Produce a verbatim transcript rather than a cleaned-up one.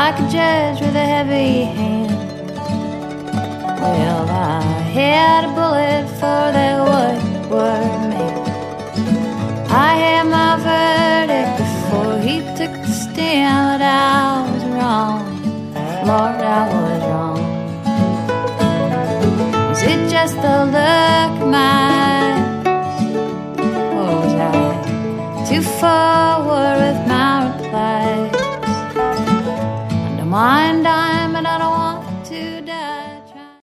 like a judge with a heavy hand. Well, I had a bullet for that wayward man. I had my verdict before he took the stand. I was wrong, Lord, I was wrong. Was it just the look of mine, or was I too forward